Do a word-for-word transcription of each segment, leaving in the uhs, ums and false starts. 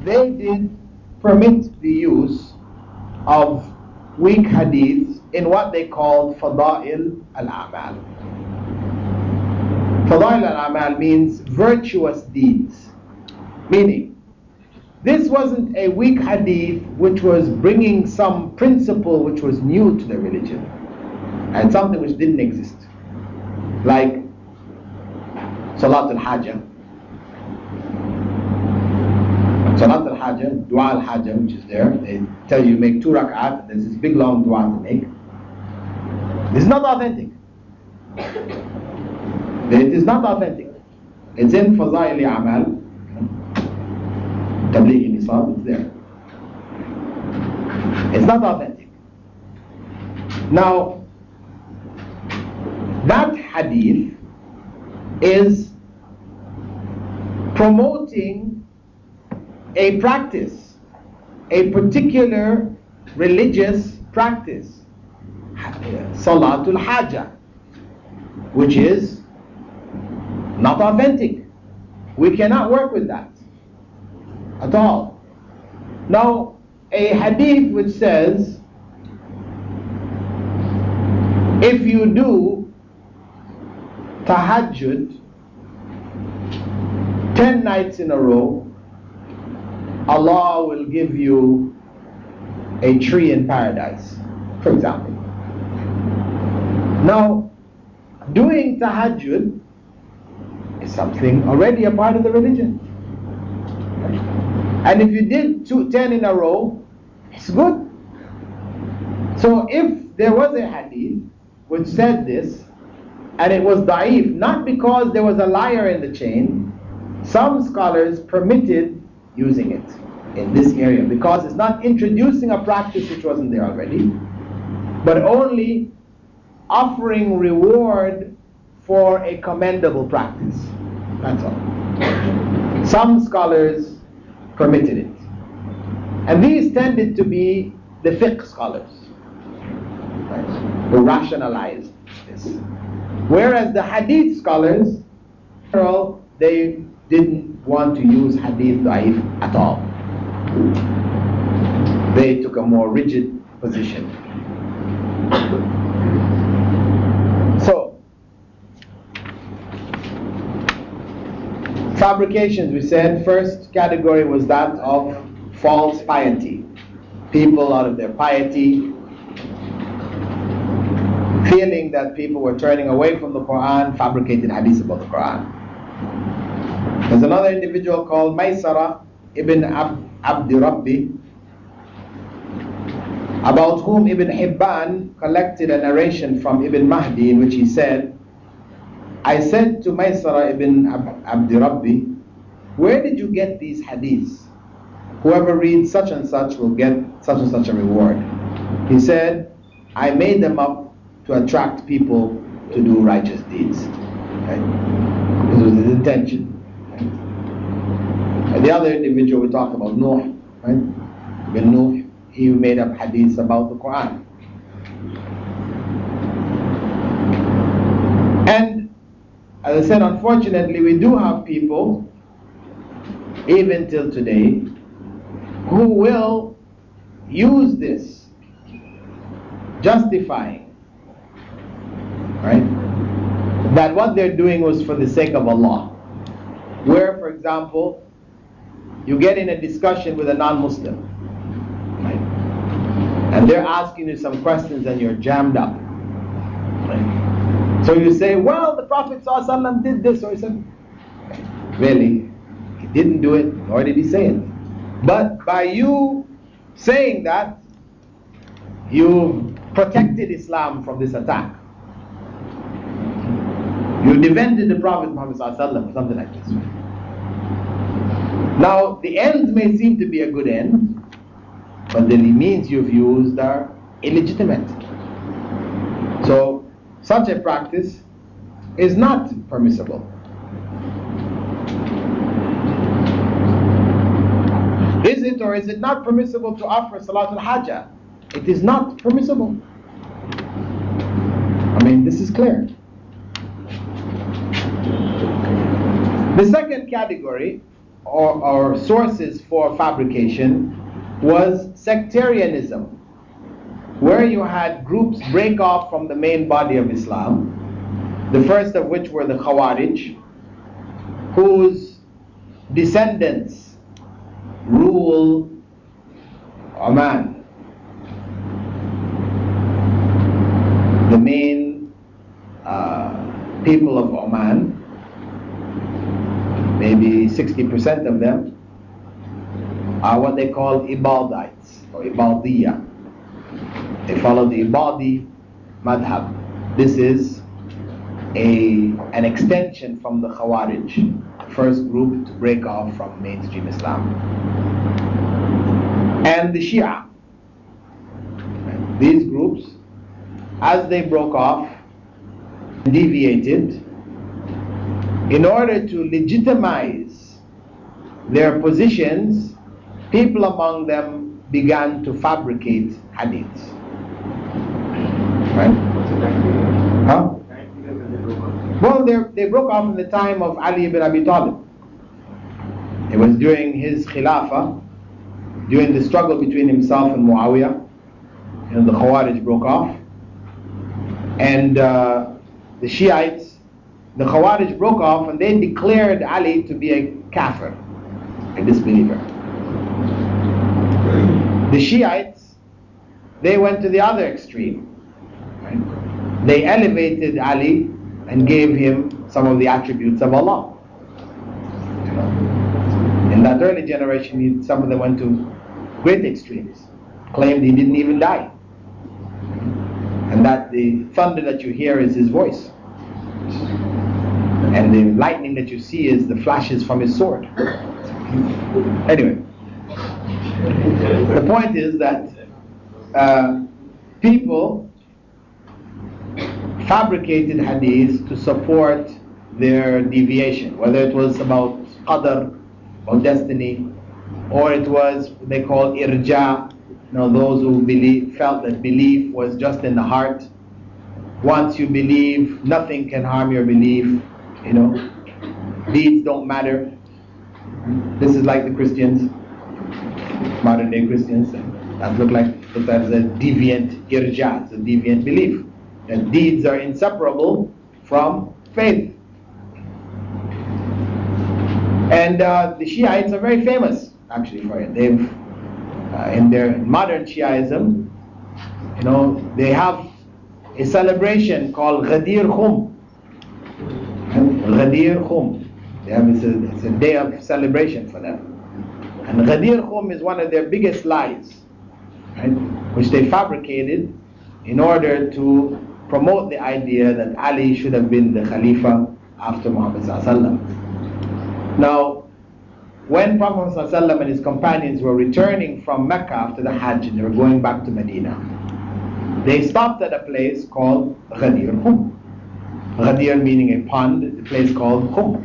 they did permit the use of weak hadiths in what they called Fada'il al-A'mal. Fada'il al-A'mal means virtuous deeds. Meaning, this wasn't a weak hadith which was bringing some principle which was new to the religion and something which didn't exist. Like Salat al-Hajjah. Salat al-Hajjah, Dua al-Hajjah, which is there. They tell you make two rak'at, there's this big long dua to make. This is not authentic. It is not authentic. It's in Fadail al-A'mal. Tabligh al-Nisab, it's there. It's not authentic. Now, that hadith is promoting a practice, a particular religious practice, Salatul Hajjah, which is not authentic. We cannot work with that at all. Now, a hadith which says, if you do tahajjud ten nights in a row, Allah will give you a tree in paradise, for example. Now, doing tahajjud is something already a part of the religion. And if you did two, ten in a row, it's good. So if there was a hadith which said this, and it was da'if, not because there was a liar in the chain, some scholars permitted using it in this area because it's not introducing a practice which wasn't there already, but only offering reward for a commendable practice. That's all. Some scholars permitted it. And these tended to be the fiqh scholars, right, who rationalized this. Whereas the hadith scholars, they didn't want to use hadith da'if at all. They took a more rigid position. So, fabrications, we said, first category was that of false piety. People out of their piety, feeling that people were turning away from the Quran, fabricated hadiths about the Quran. There's another individual called Maysara ibn Abdi Rabbi, about whom Ibn Hibban collected a narration from Ibn Mahdi in which he said, I said to Maysara ibn Abdi Rabbi, where did you get these hadiths? Whoever reads such and such will get such and such a reward. He said, I made them up to attract people to do righteous deeds. Okay? This was his intention. The other individual we talked about, Nuh, right? Ibn Nuh, he made up hadiths about the Quran. And as I said, unfortunately, we do have people, even till today, who will use this, justifying, right, that what they're doing was for the sake of Allah. Where, for example, you get in a discussion with a non-Muslim, right? And they're asking you some questions and you're jammed up, right? So you say, well, the Prophet ﷺ did this, or something. Really, he didn't do it, nor did he say it. But by you saying that, you protected Islam from this attack. You defended the Prophet Muhammad ﷺ, or something like this. Now, the ends may seem to be a good end, but the means you've used are illegitimate. So, such a practice is not permissible. Is it or is it not permissible to offer Salatul Hajjah? It is not permissible. I mean, this is clear. The second category or, or sources for fabrication was sectarianism, where you had groups break off from the main body of Islam, the first of which were the Khawarij, whose descendants rule Oman, the main uh, people of Oman. Maybe sixty percent of them are what they call Ibadites or Ibadiyya. They follow the Ibadi madhab. This is a, an extension from the Khawarij, the first group to break off from mainstream Islam. And the Shia. These groups, as they broke off, deviated, in order to legitimize their positions, people among them began to fabricate hadiths. Right? Huh? Well, they broke off in the time of Ali ibn Abi Talib. It was during his Khilafah, during the struggle between himself and Muawiyah, and the Khawarij broke off. And uh, the Shiites, the Khawarij broke off and they declared Ali to be a kafir, a disbeliever. The Shiites, they went to the other extreme. Right? They elevated Ali and gave him some of the attributes of Allah. You know? In that early generation, he, some of them went to great extremes, claimed he didn't even die, and that the thunder that you hear is his voice, and the lightning that you see is the flashes from his sword. Anyway, the point is that uh, people fabricated hadiths to support their deviation, whether it was about qadr, about destiny, or it was what they call irja, you know, those who believe, felt that belief was just in the heart. Once you believe, nothing can harm your belief. You know, deeds don't matter. This is like the Christians, modern day Christians. That look like that is a deviant irja, it's a deviant belief that deeds are inseparable from faith. And uh, the Shiites are very famous, actually, for it. They've, uh, in their modern Shiaism, you know, they have a celebration called Ghadir Khum. Ghadir Khum. They have, it's, a, it's a day of celebration for them. And Ghadir Khum is one of their biggest lies, right, which they fabricated in order to promote the idea that Ali should have been the Khalifa after Muhammad sallallahu alaihi wasallam. Now, when Prophet sallallahu alaihi wasallam and his companions were returning from Mecca after the Hajj and they were going back to Medina, they stopped at a place called Ghadir Khum. Ghadir meaning a pond, a place called Khum.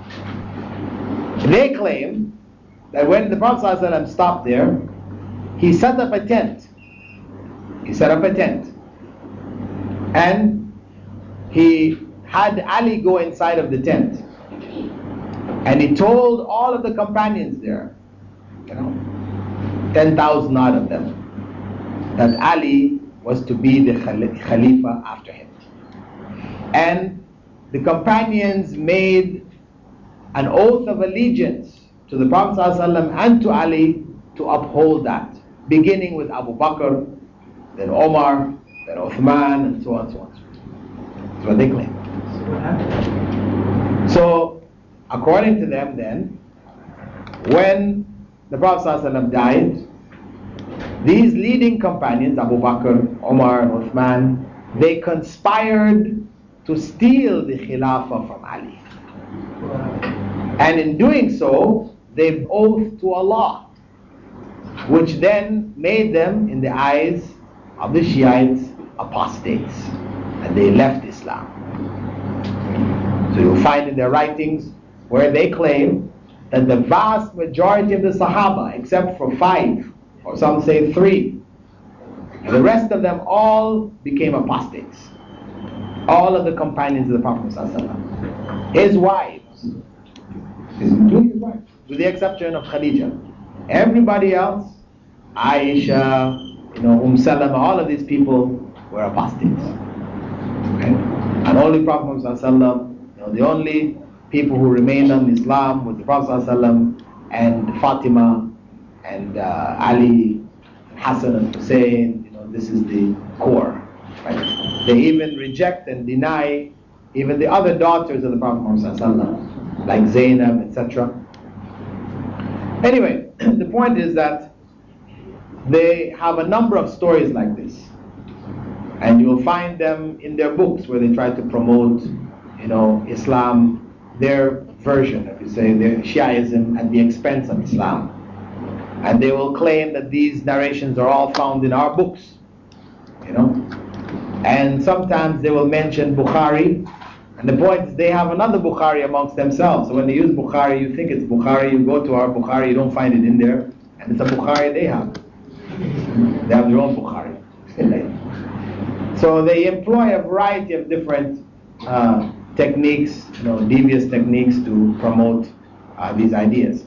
They claim that when the Prophet sallallahu alaihi wasallam stopped there, he set up a tent. He set up a tent. And he had Ali go inside of the tent. And he told all of the companions there, you know, ten thousand odd of them, that Ali was to be the Khalifa after him. And the companions made an oath of allegiance to the Prophet ﷺ and to Ali to uphold that, beginning with Abu Bakr, then Omar, then Uthman, and so on and so on. That's what they claim. So, according to them then, when the Prophet ﷺ died, these leading companions, Abu Bakr, Omar, and Uthman, they conspired to steal the Khilafah from Ali. And in doing so, they oathed to Allah, which then made them, in the eyes of the Shiites, apostates, and they left Islam. So you'll find in their writings where they claim that the vast majority of the Sahaba, except for five, or some say three, and the rest of them all became apostates. All of the companions of the Prophet ﷺ. His wives, his, his wives, with the exception of Khadija. Everybody else, Aisha, you know, Umm Salama, all of these people were apostates. Okay? And only Prophet ﷺ, you know, the only people who remained on Islam was the Prophet ﷺ and Fatima and uh, Ali, Hassan and Hussein. You know, this is the core. Right? They even reject and deny even the other daughters of the Prophet ﷺ, like Zainab, et cetera. Anyway, the point is that they have a number of stories like this, and you'll find them in their books where they try to promote, you know, Islam, their version, if you say, their Shiaism at the expense of Islam. And they will claim that these narrations are all found in our books, you know. And sometimes they will mention Bukhari, and the point is they have another Bukhari amongst themselves. So when they use Bukhari, you think it's Bukhari, you go to our Bukhari, you don't find it in there, and it's a Bukhari they have. They have their own Bukhari. So they employ a variety of different uh, techniques, you know, devious techniques to promote uh, these ideas.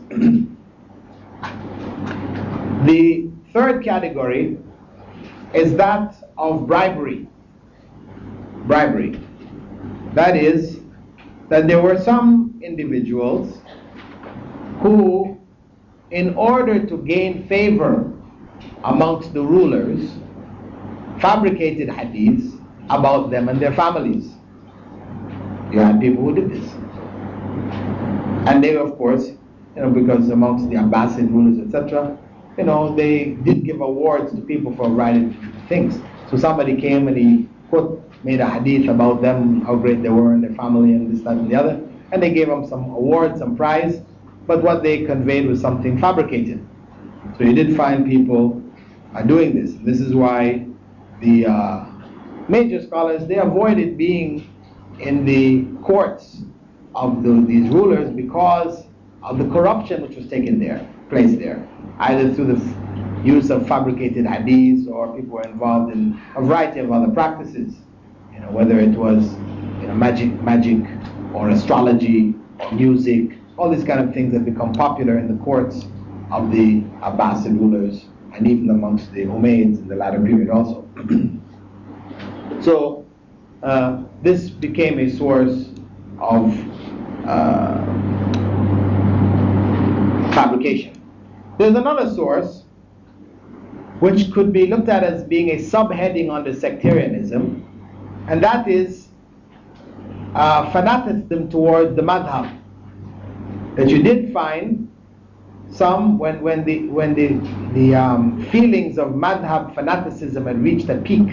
The third category is that of bribery. Bribery. That is, that there were some individuals who, in order to gain favor amongst the rulers, fabricated hadiths about them and their families. You had people who did this. And they, of course, you know, because amongst the Abbasid rulers, et cetera, you know, they did give awards to people for writing things. So somebody came and he put, made a hadith about them, how great they were and their family and this, that, and the other, and they gave them some awards, some prize, but what they conveyed was something fabricated. So you did find people are doing this. This is why the uh, major scholars, they avoided being in the courts of the, these rulers because of the corruption which was taken there, place there, either through the f- use of fabricated hadiths, or people were involved in a variety of other practices, you know, whether it was, you know, magic, magic, or astrology, or music, all these kind of things that become popular in the courts of the Abbasid rulers, and even amongst the Umayyads in the latter period also. So uh, this became a source of uh, fabrication. There's another source which could be looked at as being a subheading under sectarianism, and that is uh, fanaticism towards the madhab. That you did find some, when, when the, when the, the um, feelings of madhab fanaticism had reached a peak,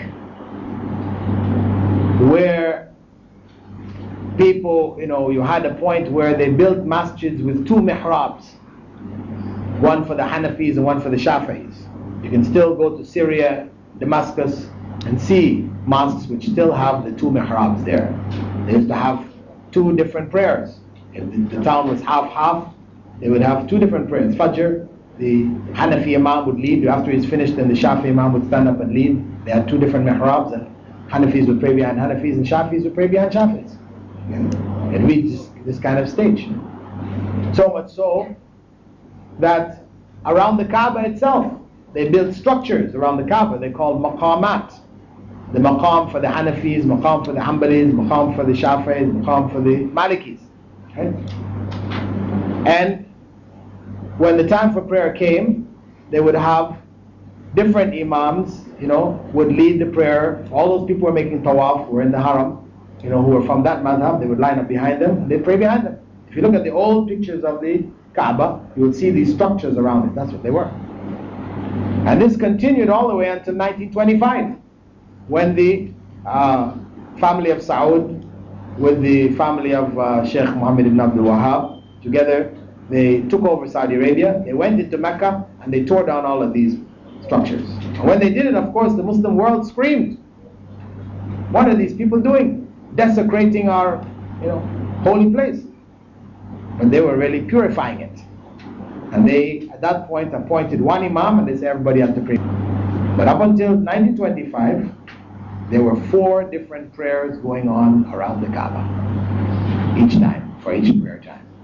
where people, you know, you had a point where they built masjids with two mihrabs, one for the Hanafis and one for the Shafi'is. You can still go to Syria, Damascus, and see mosques which still have the two mihrabs there. They used to have two different prayers. If the, the town was half-half, they would have two different prayers. Fajr, the Hanafi Imam would lead. After he's finished, then the Shafi Imam would stand up and lead. They had two different mihrabs, and Hanafis would pray behind Hanafis, and Shafis would pray behind Shafis. It reached this, this kind of stage. So much so that around the Kaaba itself, they built structures around the Kaaba. They called maqamat. The maqam for the Hanafis, maqam for the Hanbalis, maqam for the Shafi'is, maqam for the Malikis. Okay? And when the time for prayer came, they would have different imams, you know, would lead the prayer. All those people who were making tawaf, who were in the haram, you know, who were from that madhab, they would line up behind them, and they'd pray behind them. If you look at the old pictures of the Kaaba, you would see these structures around it. That's what they were. And this continued all the way until nineteen twenty-five, when the uh, family of Saud with the family of uh, Sheikh Muhammad ibn Abdul Wahhab, together they took over Saudi Arabia, they went into Mecca, and they tore down all of these structures. And when they did it, of course, the Muslim world screamed, what are these people doing? Desecrating our, you know, holy place. But they were really purifying it. And they, at that point, appointed one imam, and they said everybody had to pray. But up until nineteen twenty-five, there were four different prayers going on around the Kaaba, each time, for each prayer time.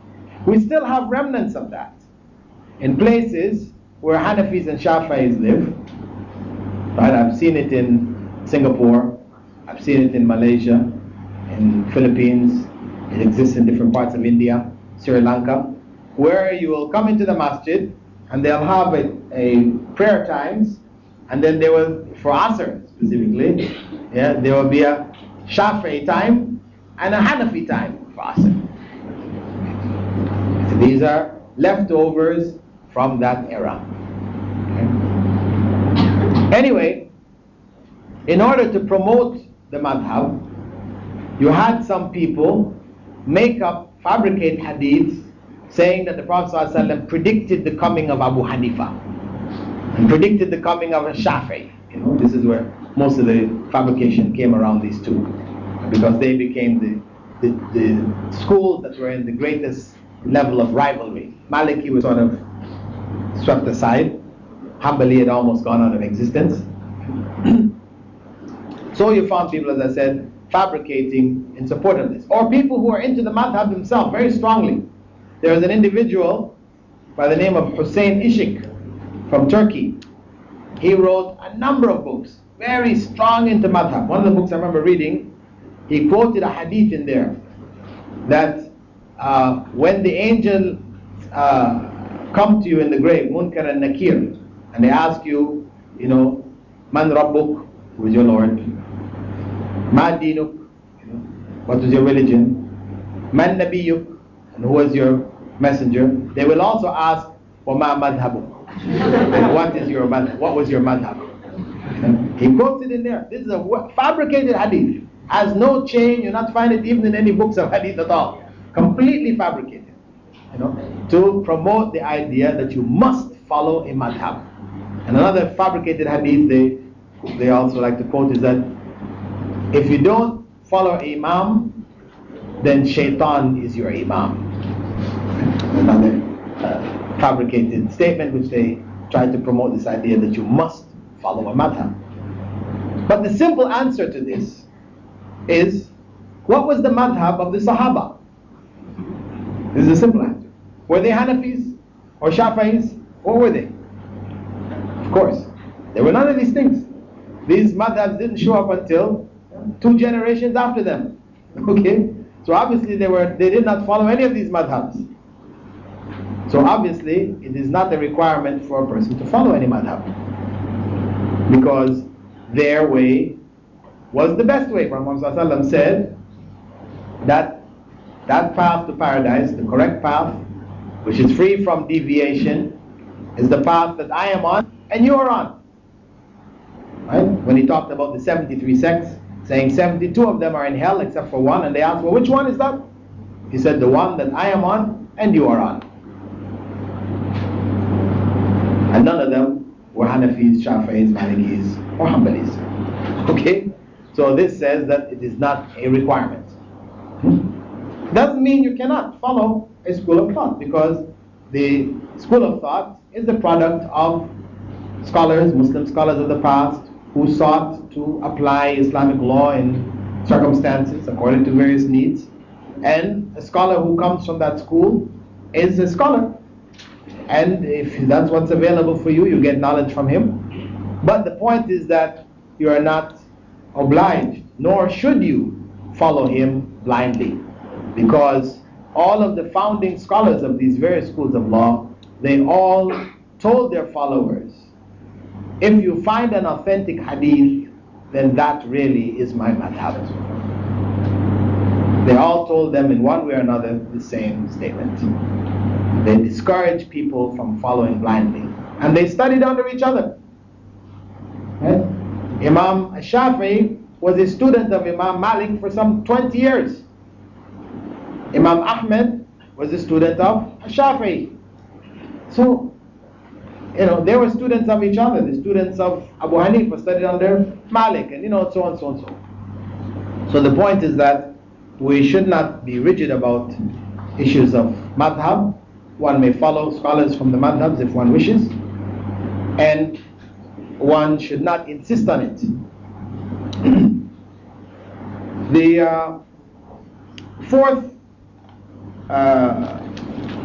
We still have remnants of that in places where Hanafis and Shafi'is live. Right? I've seen it in Singapore, I've seen it in Malaysia, in Philippines, it exists in different parts of India, Sri Lanka, where you will come into the masjid and they'll have a, a prayer times, and then there will, for Asr specifically, yeah, there will be a Shafi'i time and a Hanafi time for Asr. So these are leftovers from that era. Okay. Anyway, in order to promote the madhab, you had some people make up, fabricate hadiths saying that the Prophet ﷺ predicted the coming of Abu Hanifa and predicted the coming of a Shafi'i. You know, this is where most of the fabrication came around these two, because they became the, the, the schools that were in the greatest level of rivalry. Maliki was sort of swept aside. Hanbali had almost gone out of existence. So you found people, as I said, fabricating in support of this. Or people who are into the madhab themselves very strongly. There was an individual by the name of Hussein Ishik from Turkey. He wrote a number of books, very strong into madhab. One of the books I remember reading, he quoted a hadith in there that uh, when the angel uh, come to you in the grave, Munkar and Nakir, and they ask you, you know, Man Rabbuk, who is your Lord? Ma Dinuk, you know, what is your religion? Man Nabiyuk, and who is your messenger? They will also ask, Wa ma madhabuk, and what is your madhab? What was your madhab? He quotes it in there. This is a fabricated hadith. Has no chain. You'll not find it even in any books of hadith at all. Completely fabricated. You know, to promote the idea that you must follow a madhab. And another fabricated hadith they they also like to quote is that if you don't follow imam, then shaitan is your imam. Another uh, fabricated statement which they try to promote this idea that you must follow a madhab. But the simple answer to this is, what was the madhab of the Sahaba? This is a simple answer. Were they Hanafis or Shafi'is? What were they? Of course, there were none of these things. These madhabs didn't show up until two generations after them. Okay? So obviously they were they did not follow any of these madhabs. So obviously it is not a requirement for a person to follow any madhab, because their way was the best way. Prophet ﷺ said that that path to paradise, the correct path, which is free from deviation, is the path that I am on and you are on. Right? When he talked about the seventy-three sects, saying seventy-two of them are in hell except for one, and they asked, well, which one is that? He said, the one that I am on and you are on. And none of them were Hanafis, Shafi'is, Malikis, or Hanbalis. Okay? So this says that it is not a requirement. Doesn't mean you cannot follow a school of thought, because the school of thought is the product of scholars, Muslim scholars of the past, who sought to apply Islamic law in circumstances according to various needs. And a scholar who comes from that school is a scholar. And if that's what's available for you, you get knowledge from him. But the point is that you are not obliged, nor should you follow him blindly, because all of the founding scholars of these various schools of law, they all told their followers, if you find an authentic hadith, then that really is my madhab. They all told them in one way or another the same statement. They discouraged people from following blindly, and they studied under each other. Right? Imam Shafi'i was a student of Imam Malik for some twenty years. Imam Ahmed was a student of Shafi'i. So, you know, they were students of each other. The students of Abu Hanifa studied under Malik, and you know, so on, so on, so on. So the point is that we should not be rigid about issues of madhab. One may follow scholars from the madhabs if one wishes, and one should not insist on it. The uh, fourth uh,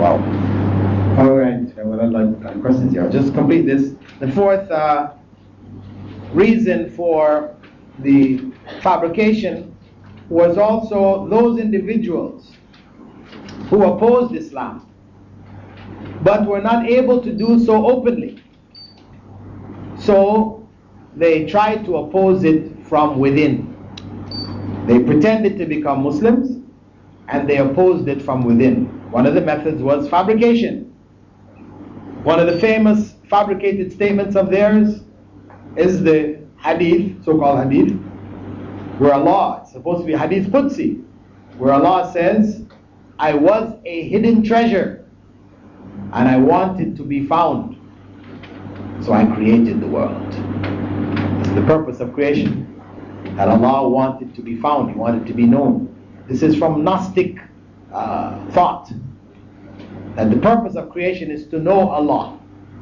Wow. All right. Well, I'd like uh, questions here. I'll just complete this. The fourth uh, reason for the fabrication was also those individuals who opposed Islam, but were not able to do so openly. So they tried to oppose it from within. They pretended to become Muslims and they opposed it from within. One of the methods was fabrication. One of the famous fabricated statements of theirs is the hadith, so-called hadith, where Allah, it's supposed to be hadith Qudsi, where Allah says, I was a hidden treasure and I wanted to be found, so I created the world. It's the purpose of creation, that Allah wanted to be found, He wanted to be known. This is from Gnostic uh, thought, that the purpose of creation is to know Allah,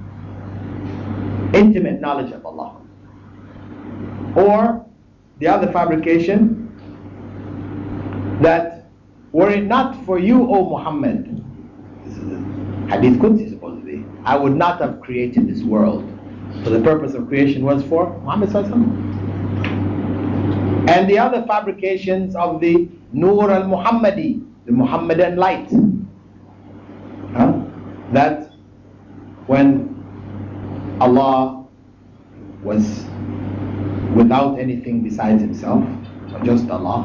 intimate knowledge of Allah. Or the other fabrication, that were it not for you, O Muhammad, this is Hadith Qudsi supposedly, I would not have created this world. So the purpose of creation was for Muhammad Sallallahu Alaihi Wasallam. And the other fabrications of the Nur al-Muhammadi, the Muhammadan light, huh? that when Allah was without anything besides Himself, or just Allah,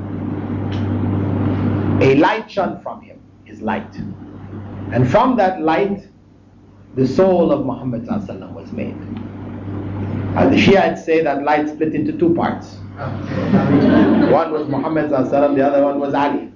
a light shone from Him, His light. And from that light, the soul of Muhammad ﷺ was made. Uh, the Shiites say that light split into two parts. One was Muhammad ﷺ, the other one was Ali.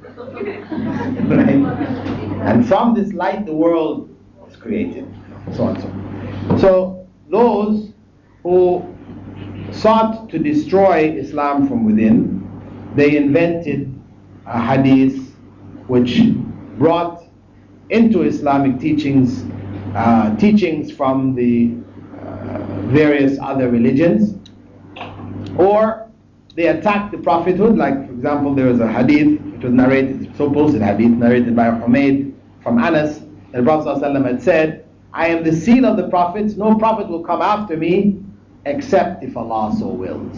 Right? And from this light, the world was created. So on so. So those who sought to destroy Islam from within, they invented a hadith which brought into Islamic teachings uh, teachings from the uh, various other religions, or they attacked the prophethood. Like, for example, there was a hadith which was narrated, supposed hadith narrated by Humayd from Anas, that the Prophet ﷺ had said, I am the seal of the prophets, no prophet will come after me except if Allah so wills.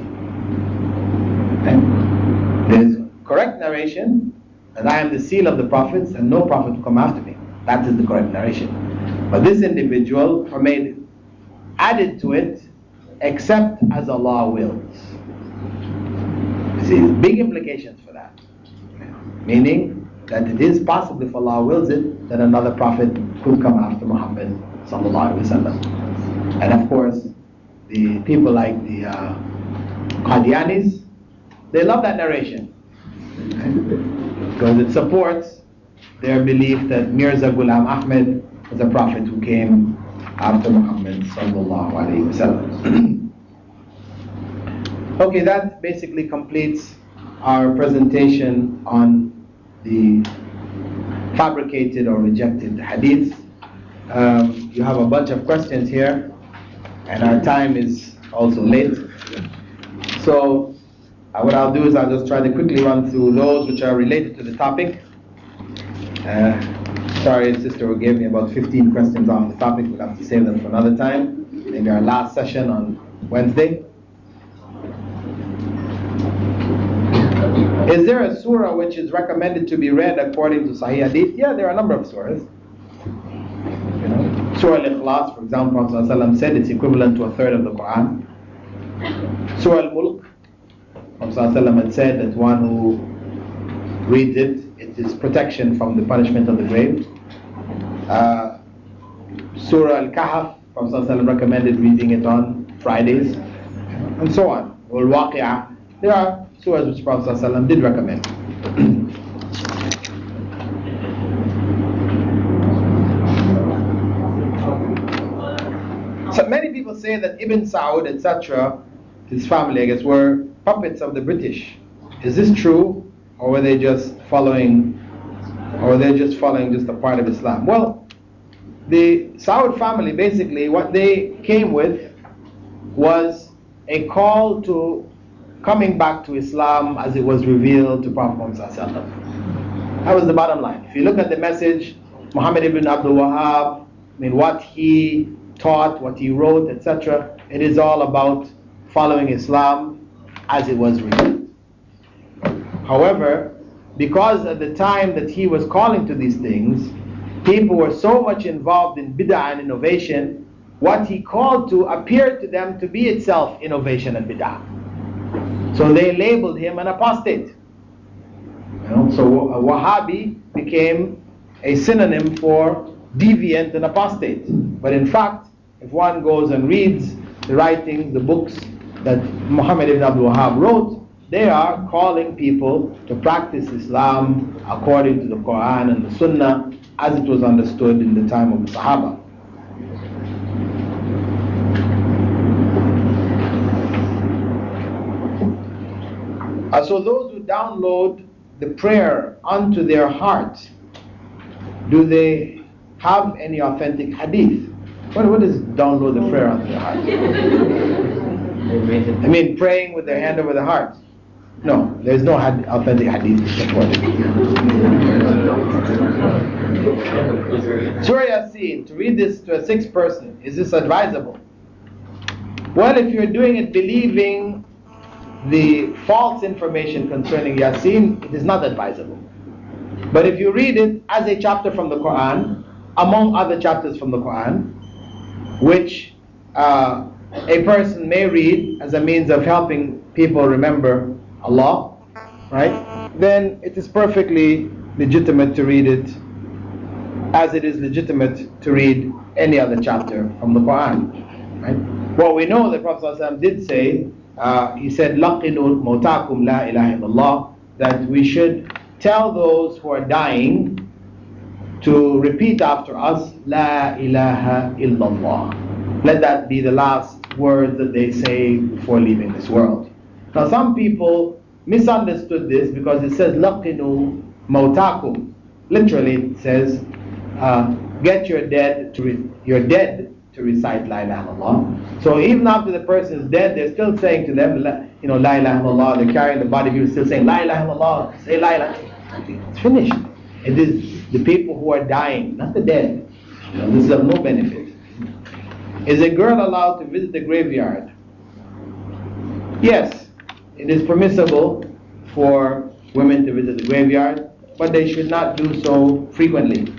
Okay? There's correct narration that I am the seal of the prophets and no prophet will come after me. That is the correct narration. But this individual, Humayd, added to it, except as Allah wills. You see, big implications for that. Meaning that it is possible, if Allah wills it, that another prophet could come after Muhammad sallallahu alaihi wasallam. And of course, the people like the uh, Qadianis, they love that narration, okay? Because it supports their belief that Mirza Ghulam Ahmed was a prophet who came after Muhammad sallallahu alaihi wasallam. Okay, that basically completes our presentation on the fabricated or rejected hadith. Um, you have a bunch of questions here, and our time is also late. So uh, what I'll do is I'll just try to quickly run through those which are related to the topic. Uh, sorry, sister who gave me about fifteen questions on the topic. We'll have to save them for another time. Maybe our last session on Wednesday. Is there a surah which is recommended to be read according to Sahih Hadith? Yeah, there are a number of surahs. You know, Surah Al-Ikhlas, for example, Prophet ﷺ said it's equivalent to a third of the Quran. Surah Al-Mulk, Prophet ﷺ had said that one who reads it, it is protection from the punishment of the grave. Uh, Surah Al-Kahf, Prophet ﷺ recommended reading it on Fridays, and so on. Or Al-Waqi'ah. There are surahs which Prophet ﷺ did recommend. So many people say that Ibn Saud, et cetera, his family, I guess, were puppets of the British. Is this true, or were they just following, or were they just following just a part of Islam? Well, the Saud family, basically, what they came with was a call to coming back to Islam as it was revealed to Prophet Muhammad ﷺ. That was the bottom line. If you look at the message Muhammad ibn Abdul Wahhab, I mean, what he taught, what he wrote, et cetera, it is all about following Islam as it was revealed. However, because at the time that he was calling to these things, people were so much involved in bid'ah and innovation, what he called to appeared to them to be itself innovation and bid'ah. So they labeled him an apostate. You know, so a Wahhabi became a synonym for deviant and apostate. But in fact, if one goes and reads the writings, the books that Muhammad ibn Abdul Wahhab wrote, they are calling people to practice Islam according to the Quran and the Sunnah as it was understood in the time of the Sahaba. Uh, so those who download the prayer onto their heart, do they have any authentic hadith? What, what is download the prayer onto their heart? I mean, praying with their hand over the heart. No, there's no had, authentic hadith to support it. Surah Yasin, to read this to a sixth person, is this advisable? Well, if you're doing it believing the false information concerning Yasin, it is not advisable. But if you read it as a chapter from the Quran, among other chapters from the Quran, which uh, a person may read as a means of helping people remember Allah, right? Then it is perfectly legitimate to read it as it is legitimate to read any other chapter from the Quran, right? What we know, the Prophet ﷺ did say, uh, he said, لَقِنُوا مَوْتَاكُمْ لَا إِلَهَ إِلَّا اللَّهِ, that we should tell those who are dying to repeat after us, La ilaha illallah. Let that be the last word that they say before leaving this world. Now some people misunderstood this because it says laqinu mautakum. Literally it says uh, get your dead to re- your dead to recite La ilaha illallah. So even after the person is dead, they're still saying to them, you know, La ilaha illallah. They're carrying the body of you, still saying La ilaha illallah. Say La ilaha. It's finished. It is the people who are dying, not the dead. You know, this is of no benefit. Is a girl allowed to visit the graveyard? Yes, it is permissible for women to visit the graveyard, but they should not do so frequently.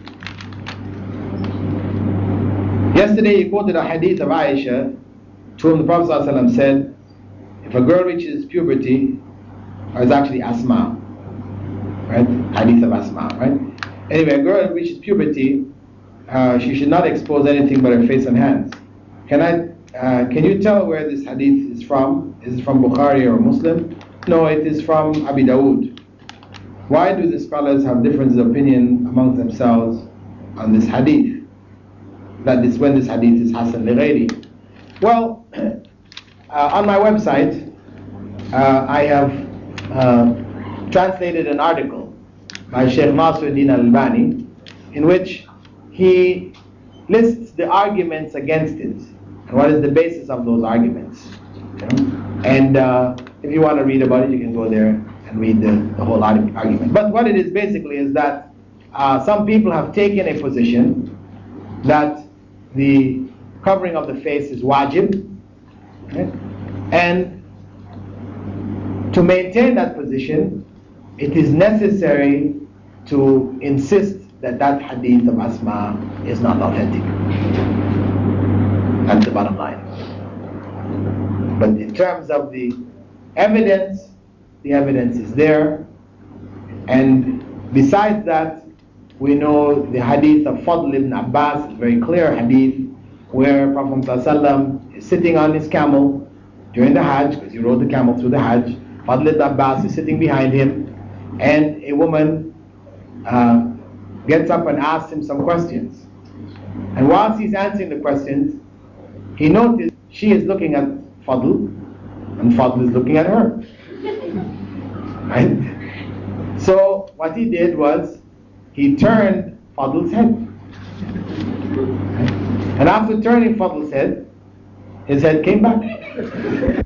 Yesterday you quoted a hadith of Aisha, to whom the Prophet ﷺ said, if a girl reaches puberty, or it's actually Asma, right? Hadith of Asma, right? Anyway, a girl reaches puberty, uh, she should not expose anything but her face and hands. Can I? Uh, can you tell where this hadith is from? Is it from Bukhari or Muslim? No, it is from Abi Dawood. Why do the scholars have differences of opinion amongst themselves on this hadith? That is when this hadith is Hasan li Ghayri. Well, uh, on my website, uh, I have uh, translated an article by Sheikh Nasruddin Al-Albani in which he lists the arguments against it and what is the basis of those arguments. You know? And uh, if you want to read about it, you can go there and read the, the whole argument. But what it is basically is that uh, some people have taken a position that the covering of the face is wajib, okay? And to maintain that position, it is necessary to insist that that hadith of Asma is not authentic. That's the bottom line. But in terms of the evidence, the evidence is there. And besides that, we know the hadith of Fadl ibn Abbas, is a very clear hadith, where Prophet ﷺ is sitting on his camel during the Hajj, because he rode the camel through the Hajj. Fadl ibn Abbas is sitting behind him, and a woman uh, gets up and asks him some questions. And whilst he's answering the questions, he noticed she is looking at Fadl, and Fadl is looking at her. Right? So what he did was, he turned Fadl's head. Right? And after turning Fadl's head, his head came back.